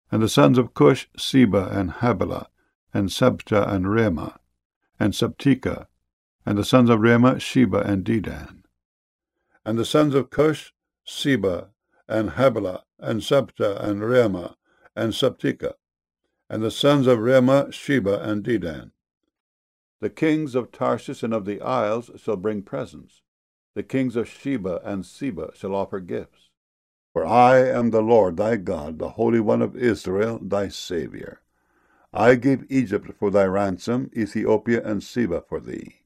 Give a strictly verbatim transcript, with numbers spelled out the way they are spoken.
And the sons of Cush, Seba, and Havilah, and Sabta, and Ramah, and Sabteka. And the sons of Ramah, Sheba, and Dedan. And the sons of Cush, Seba, and Havilah, and Sabta, and Ramah, and Sabteka. And the sons of Ramah, Sheba, and Dedan. The kings of Tarshish and of the isles shall bring presents. The kings of Sheba and Seba shall offer gifts. For I am the Lord thy God, the Holy One of Israel, thy Saviour. I gave Egypt for thy ransom, Ethiopia and Seba for thee.